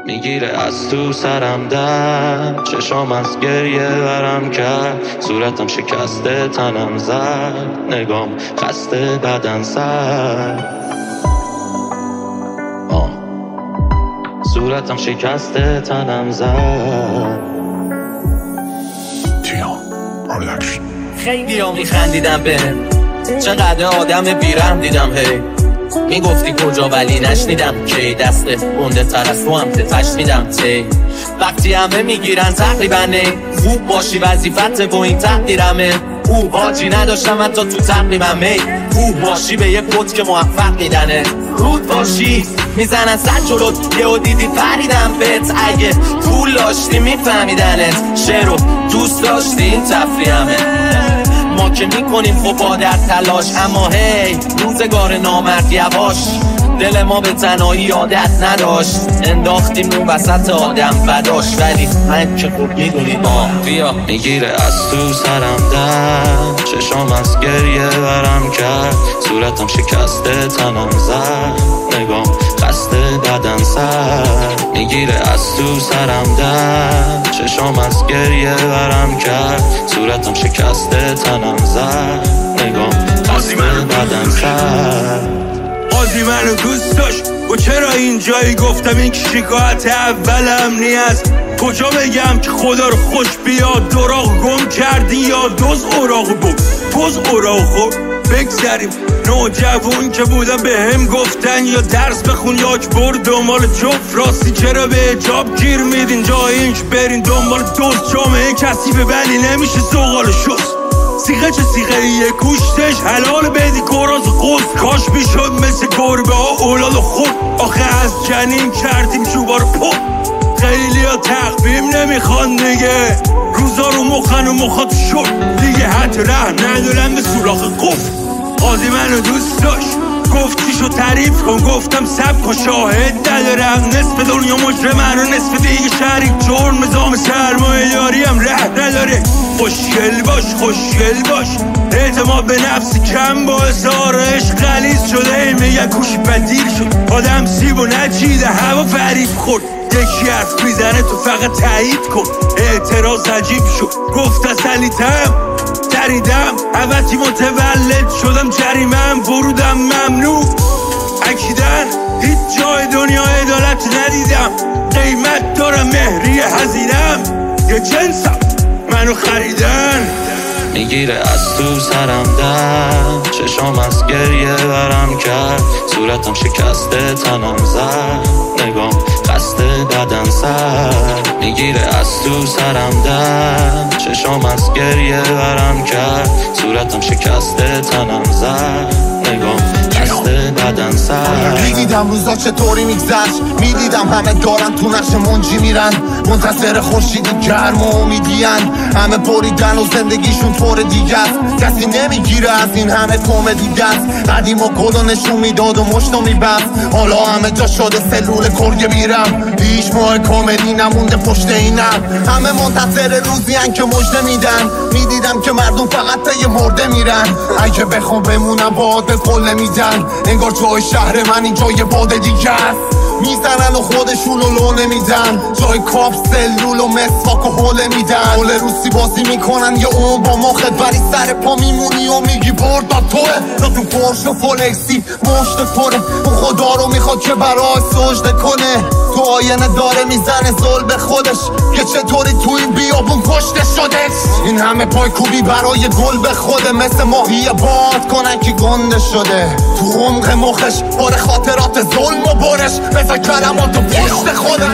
میگیره از تو سرم در چشام از گریه ورم کرد صورتم شکسته تنم زد نگام خسته بدن سر صورتم شکسته تنم زد خیلی ها میخندیدم به چقدر آدم بیرم دیدم هی میگفتی کجا ولی نشنیدم کی دست گنده تر از تو هم تتش میدم تی وقتی همه میگیرن تقریبا نه خوب باشی وظیفت و این تقدیرمه او حاجی نداشتم حتی تو تقریبا می او باشی به یه پد که موفق میدنه رود باشی میزنن سر جلوت یهو دیدی پریدم بهت اگه پول داشتی میفهمیدنت شعرو دوست داشتی این تفریحمه ما که میکنیم خب با در تلاش اما هی روزگار نامرد یواش دل ما به تنهایی عادت نداشت انداختیم رو وسط آدم بداش ولی من که خوب میدونی بیا میگیره از تو سرم در چشام از گریه ورم کرد صورتم شکسته تنم زد نگام خسته بدن سر میگیره از تو سرم در چشام از گریه ورم کرد صورتم شکسته تنم زد نگام خسته بدن سر قاضی منو دوست داشت و چرا اینجایی گفتم این که شکایت اولم نیست کجا بگم که خدا رو خوش بیاد دراغ گم کردی یا دوز اوراق بود پوز اوراق خور بگذاریم نوجوان که بودم به هم گفتن یا درس بخون یا بر دنبال جفت راستی چرا به جاب گیر میدین جای اینش برین دنبال دوست جامعه کسی به بلی نمیشه زغال شست سیغه چه سیغه یه گوشتش حلال بدی گراز قصد کاش میشد مثل گربه ها اولاد خود آخه از جنین کردیم چوبا رو پا خیلی ها تقویم نمیخوان دیگه روزا رو مخن و مخات شد دیگه حتی ره ندارم به سوراخ قفل قاضی منو دوست داشت گفتیشو تعریف کن گفتم سب کن شاهد ندارم نصف دنیا مجرمن و نصف دیگه شریک جرم نظام سرمایه داری هم ره نداره خوشگل باش اعتماد به نفس کم با اظهار عشق غلیظ شده میگن کوش بدیر شد آدم سیب و نچیده هوا فریب خورد یکی حرف میزنه تو فقط تایید کن اعتراض عجیب شد گفت اصلیتم دریدم عوضی متولد شدم جریمم ورودم ممنوع اکیدن هیچ جای دنیا عدالت ندیدم قیمت دارم مهری هزینم یه جنسم منو خریدن میگیره از تو سرم در چشام از گریه ورم کرد صورتم شکسته تنم زد نگام خسته بدن سر میگیره از تو سرم در چشام از گریه ورم کرد صورتم شکسته تنم زد نگام خسته بدن سر میدیدم روزا چطوری میگذشت میدیدم همه دارن تو نقش منجی میرن منتظر خورشید گرم و امیدین همه بریدن و زندگیشون طور دیگه است کسی نمیگیره از این همه کمدی است قدیم و گل نشون میداد و مشتو میبست حالا همه جا شده سلول کرگه میرم هیچ ماه کمدی نمونده پشت اینم همه منتظر روزی هن که مژده میدن میدیدم که مردم فقط طی مرده میرن اگه بخوام بمونم باد به پل نمیدن انگار جای شهر من این جای باد دیگه است میزنن و خودشون رو لو نمیدن جای کاپ سلول و مسواک و حوله میدن حوله روسی بازی میکنن یه اون با مخت ولی سر پا میمونی و میگی برداد توه تا تو پرش و فولکسی مشت پره اون خدا رو میخواد که برای سجده کنه تو آینه داره میزنه زل به خودش که چطوری تو این بیابون کشته شدش این همه پای کوبی برای گل به خوده مثل ماهی باد کنن که گنده شده تو عمق مخش بار خاطرات ظلم و برش بذار کلماتو پشت خوده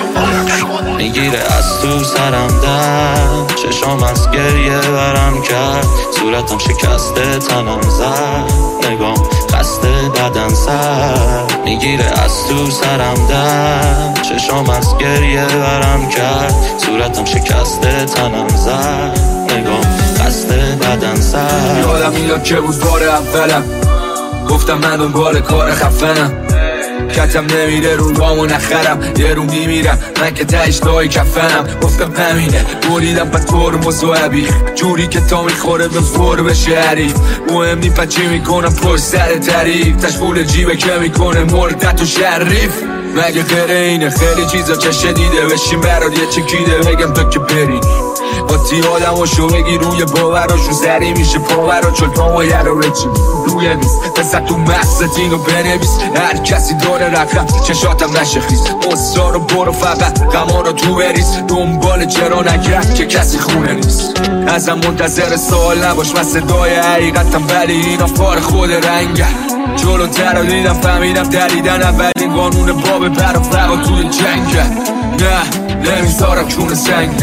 میگیره از تو سرم در چشام از گریه ورم کرد صورتم شکسته تنم زد نگام خسته بدن سر میگیره از تو سرم در چشام از گریه ورم کرد صورتم شکسته تنم زد نگام خسته بدن سر یادم میاد که بود بار اولم گفتم من دنبال کار خفنم کتم نمیره رو رامو نخرم یه رو میمیرم من که تهش دای کفنم گفتم همینه بریدم پس ترمز و عبیخ جوری که تا میخوره به فور بشه حریف مهم نیپا چی میکنم پشت سر تعریف تشغول جیبه که میکنه مردت و شریف مگه غیر اینه خیلی چیزا که شدیده بشین برات یه چکیده بگم تو که بری با تی آدماشو بگی روی باوراشو سری میشه پاورا چون پاوایه رو رچی روی میز بزد تو مقصد اینو بنویس هر کسی داره رقم چشاتم نشه خیز قصا رو برو فقط غما رو تو بریز دنبال چرا نگرد که کسی خونه نیست ازم منتظر سوال نباش من صدای حقیقتم ولی اینا فار خود رنگه جلوتر رو دیدم فهمیدم دریدن اولین قانون باب بر و فقا توی جنگه نه نمیذارم کون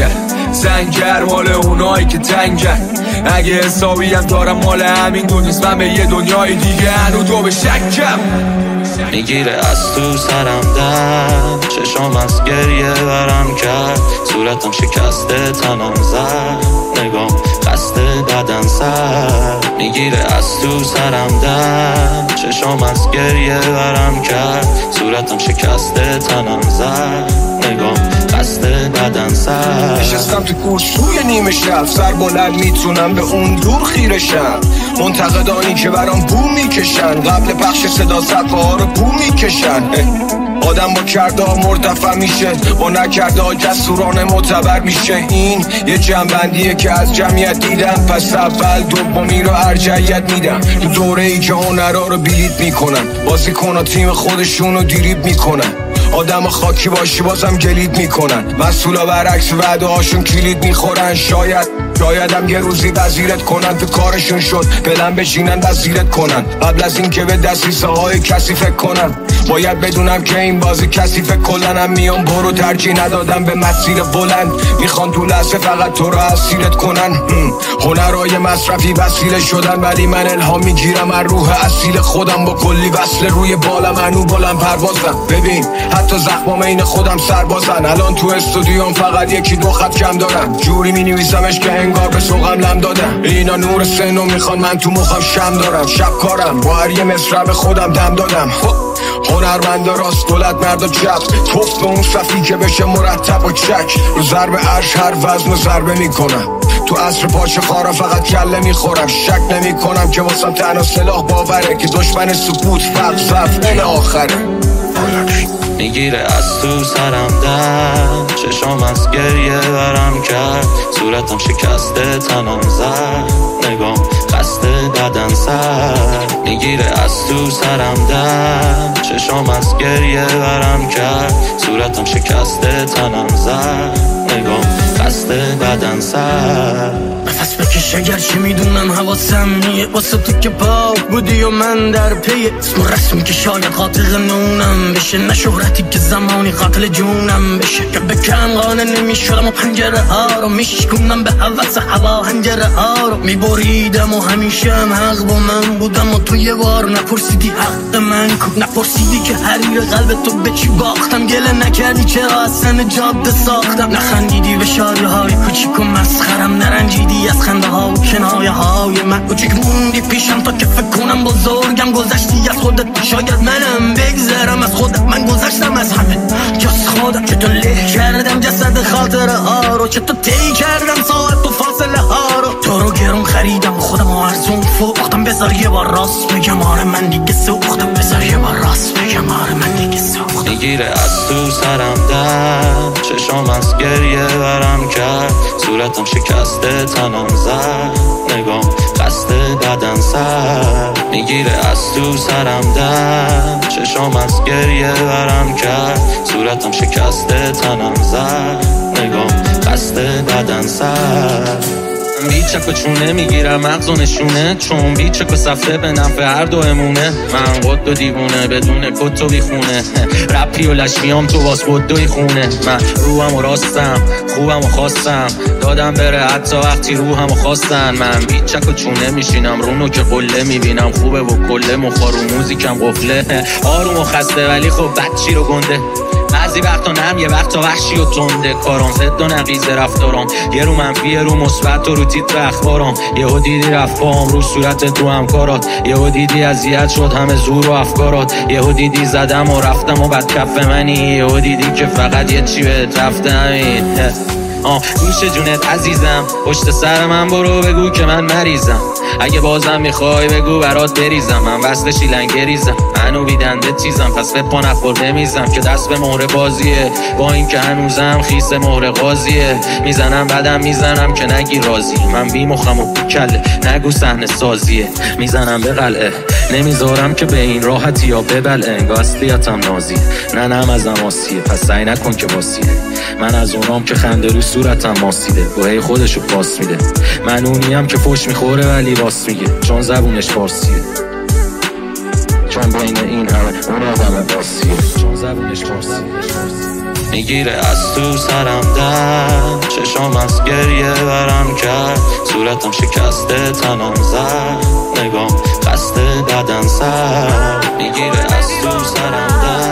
سنگر مال اونایی که تنگن اگه حسابی هم دارم مال همین دونیست من به یه دنیای دیگه هنو تو به شکم میگیره از تو سرم در چشام از گریه برم کرد صورتم شکسته تنم زد نگام قصد بدن سر میگیره از تو سرم در چشام از گریه برم کرد صورتم شکسته تنم زد نگام قصد بدن سر نشستم تو کورسوی نیمه شب سر بلند میتونم به اون دور خیرشم منتقدانی که برام بو میکشن قبل پخش صدا صفحه ها رو بو میکشن آدم با کرده ها مرتفع میشه با نکرده ها جسورانه معتبر میشه این یه جنبندیه که از جمعیت دیدم پس اول دومی رو ارجحیت میدم تو دوره ای که هنرها رو بلیت میکنن بازیکن ها تیم خودشون رو دیریب میکنن آدم خاکی باشی بازم گلید میکنن مسئولا برعکس وعده هاشون کلید میخورن شایدم یه روزی وزیرت کنن تو کارشون شد بلند بشینن وزیرت کنن قبل از این که به دستیسه های کسی فکر کنن باید بدونم که این بازی کسی فکر کلنم میام برو ترجیح ندادم به مسیر بلند میخوان تو لحظه فقط تو رو اسیرت کنن هنرهای مصرفی وسیله شدن ولی من الهام میگیرم از روح اصیل خودم با کلی وصله روی بالم هنو بلند پروازم ببین حتی زخمام این خودم سربازن الان تو استودیوم فقط یکی دو خط کم دارم جوری می نویسمش که انگار به سوقم لم دادم اینا نور سنو میخوان من تو مخم شم دارم شب کارم با هر یه مصرع خودم دم دادم هنرمند راست دولت مرد و چپ توف به اون صفی که بشه مرتب و چک رو ضرب عرش هر وزن و ضربه میکنم تو عصر پاچه خارا فقط کله میخورم شک نمی کنم که واسم تنها سلاح باوره که دشمن سکوت فقط ضعف این آخره میگیره از تو سرم در چشام از گریه برم کرد صورتم شکسته تنم زد نگام قصد بدن سر میگیره از تو سرم در چشام از گریه برم کرد صورتم شکسته تنم زد نگام قصد بدن سر نفس بکش اگر چی میدونم حواسم نیه واسه تو که پاک بودی و من در پی اسم رسمی که شاید قاتل نونم بشه نه شهرتی که زمانی قاتل جونم بشه که بکم قانه نمیشدم و پنجره ها رو میشکنم به حوث هوا هنجره ها رو میبریدم و همیشه هم حق با من بودم و تو یه بار نپرسیدی حق من کو نپرسیدی که حریر قلب تو به چی باختم گله نکردی چرا از سن جاده ساختم نخندیدی به شادی های کوچیک و مسخرم نرنجیدی از خنده ها و کنایه های من کوچیک موندی پیشم تا که فکر کنم بزرگم گذشتی از خودت شاید منم بگذرم از خودت من گذشتم از همه جز خودم که تو له کردم جسد خاطره ها رو که تو طی کردم ساعت و فاصله ها رو تو رو گرون خریدم خودم و ارزون فروختم بذار یه بار راست بگم آره من دیگه سوختم بذار یه بار راست بگم آره من دیگه سوختم میگیره از تو سرم در چشام از گریه برم کرد صورتم شکسته تنم زد نگام قصد بدن سر میگیره از تو سرم در چشام از گریه برم کرد صورتم شکسته تنم زد نگام قصد بدن سر بیچک و چونه میگیرم مغز و نشونه چون بیچک و صفحه به نفع هر دو امونه من قد و دیوونه بدون کت و بیخونه رپی و لشمیام تو واس بدوی خونه من روحم و راستم خوبم و خواستم دادم بره حتی وقتی روحم و خواستن من بیچک و چونه میشینم رونو که قله میبینم خوبه و کله مخار و موزیکم قفله آروم و خسته ولی خب بچی رو گنده بعضی وقتا نم یه وقتا وحشی و تنده کارم زد و نقیز رفتارم یه رو منفی یه رو مثبت و رو تیتر اخبارم یهو دیدی رفت پاهم رو صورت تو همکارات یهو دیدی اذیت شد همه زور و افکارات یهو دیدی زدم و رفتم و بعد کف منی یهو دیدی که فقط یه چی بهت رفته همین گوش جونت عزیزم، پشت سر من برو بگو که من مریضم. اگه بازم میخوای بگو برات بریزم، من وصل شیلنگریزم، منو بیدنده چیزم، پس به پا نخورده میزم که دست به مهر بازیه. با این که هنوزم خیس مهر قاضیه، میزنم بعدم میزنم که نگی راضی. من بی مخم و کله نگو صحنه سازیه، میزنم به قلعه نمیذارم که به این راحتی یا ببلعه. انگار اصلیتم نازی نه ازم آسیه، پس سعی نکن که واسیه. من از اونام که خنده رو صورتم ماسیده، گوهی خودشو پاس میده. من اونیم که فوش میخوره ولی راست میگه، چون زبونش فارسیه. چون بین این همه اون آدم باسیه، چون زبونش فارسیه. میگیره از تو سرم در چشام از گریه برم کرد، صورتم شکسته تنم زد، نگام قصد بدن سر. میگیره از تو سرم در